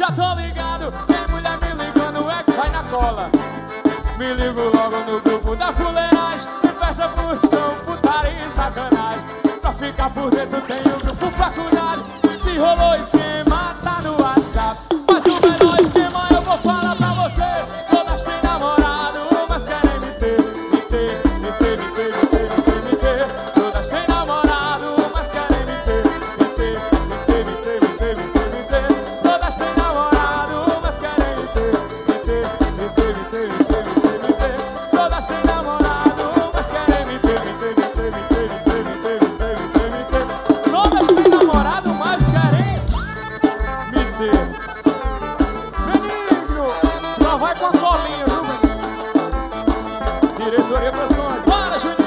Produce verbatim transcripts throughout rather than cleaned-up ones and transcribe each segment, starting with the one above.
Já tô ligado, tem mulher me ligando, é que vai na cola. Me ligo logo no grupo da fuleiragem. Me fecha curtição, putaria e sacanagem. Pra ficar por dentro tem o grupo faculdade. Se rolou esquema, tá no WhatsApp. Mas o melhor esquema eu vou falar pra você. Todas têm namorado, mas querem me ter. Me ter, me ter, me ter, me ter, me ter, me ter. Todas têm namorado, mas querem me ter. Me ter, me ter, me ter, me ter, me ter, me ter. Todas têm namorado, mas querem me ter. Me ter, me ter, me ter, me ter, me ter, me ter. Todas têm namorado, mas querem me ter. Me ter, me ter, me ter, me ter, me ter, me ter, me ter, me ter. Todas têm namorado, mas querem me ter. Benigno, só vai com a colinha, viu, menino? Diretoria Produções, bora, Juninho!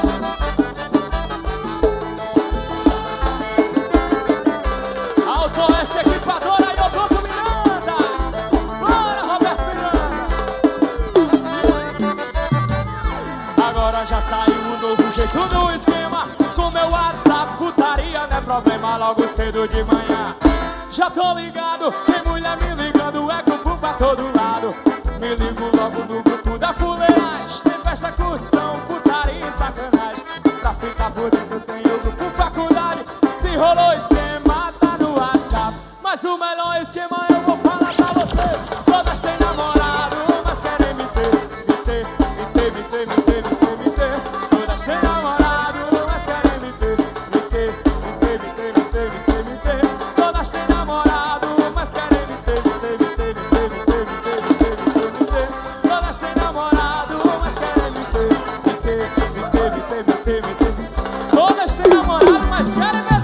Alto Oeste Equipadora e Odoto Miranda! Bora, Roberto Miranda! Agora já saiu um novo jeito do esquema. Com meu WhatsApp, putaria não é problema logo cedo de manhã. Já tô ligado, tem mulher me ligando, é grupo pra todo lado. Me ligo logo no grupo da fuleiragem. Tem festa, curtição, putaria e sacanagem. Pra ficar por dentro tem o grupo faculdade. Se rolou esquema, tá no WhatsApp. Mas o melhor esquema eu vou falar pra você. Todas têm namorado, mas querem me ter. Me ter, me ter, me ter, me ter, me ter, me ter. Todas têm namorado, mas querem me ter. Me ter, me ter, me ter, me ter, me ter, me ter. Todas têm namorado, mas querem me ter. Me ter, me ter, me ter, me ter, me ter, me ter, me ter, me ter. Todas têm namorado, mas querem me ter. Me ter, me ter, me ter, me ter, me ter. Todas têm namorado, mas querem me ter.